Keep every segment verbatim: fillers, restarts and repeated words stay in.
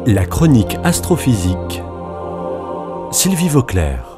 La chronique astrophysique. Sylvie Vauclair.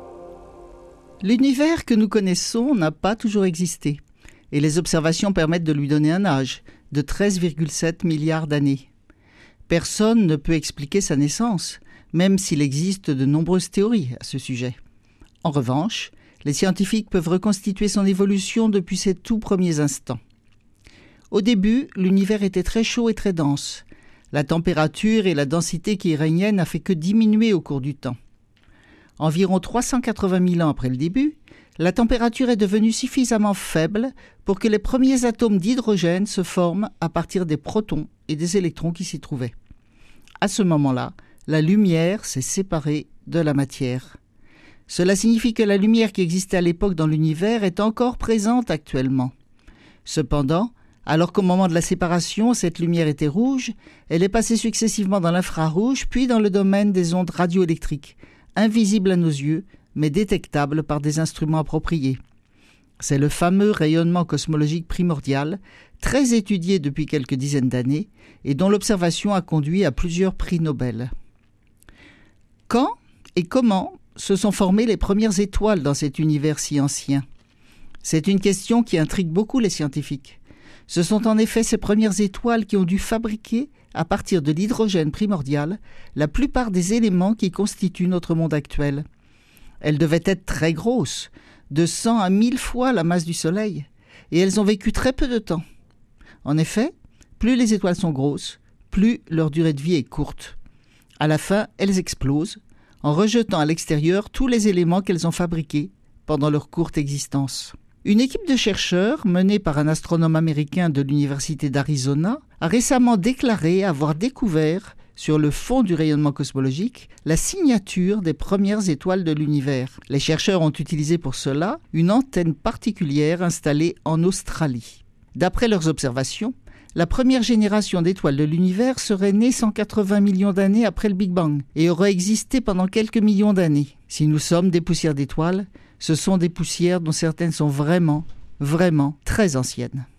L'univers que nous connaissons n'a pas toujours existé, et les observations permettent de lui donner un âge de treize virgule sept milliards d'années. Personne ne peut expliquer sa naissance, même s'il existe de nombreuses théories à ce sujet. En revanche, les scientifiques peuvent reconstituer son évolution depuis ses tout premiers instants. Au début, l'univers était très chaud et très dense. La température et la densité qui y régnaient n'a fait que diminuer au cours du temps. Environ trois cent quatre-vingt mille ans après le début, la température est devenue suffisamment faible pour que les premiers atomes d'hydrogène se forment à partir des protons et des électrons qui s'y trouvaient. À ce moment-là, la lumière s'est séparée de la matière. Cela signifie que la lumière qui existait à l'époque dans l'univers est encore présente actuellement. Cependant, alors qu'au moment de la séparation, cette lumière était rouge, elle est passée successivement dans l'infrarouge, puis dans le domaine des ondes radioélectriques, invisibles à nos yeux, mais détectables par des instruments appropriés. C'est le fameux rayonnement cosmologique primordial, très étudié depuis quelques dizaines d'années, et dont l'observation a conduit à plusieurs prix Nobel. Quand et comment se sont formées les premières étoiles dans cet univers si ancien ? C'est une question qui intrigue beaucoup les scientifiques. Ce sont en effet ces premières étoiles qui ont dû fabriquer, à partir de l'hydrogène primordial, la plupart des éléments qui constituent notre monde actuel. Elles devaient être très grosses, de cent à mille fois la masse du Soleil, et elles ont vécu très peu de temps. En effet, plus les étoiles sont grosses, plus leur durée de vie est courte. À la fin, elles explosent, en rejetant à l'extérieur tous les éléments qu'elles ont fabriqués pendant leur courte existence. Une équipe de chercheurs, menée par un astronome américain de l'Université d'Arizona, a récemment déclaré avoir découvert, sur le fond du rayonnement cosmologique, la signature des premières étoiles de l'univers. Les chercheurs ont utilisé pour cela une antenne particulière installée en Australie. D'après leurs observations, la première génération d'étoiles de l'univers serait née cent quatre-vingts millions d'années après le Big Bang et aurait existé pendant quelques millions d'années. Si nous sommes des poussières d'étoiles, ce sont des poussières dont certaines sont vraiment, vraiment très anciennes.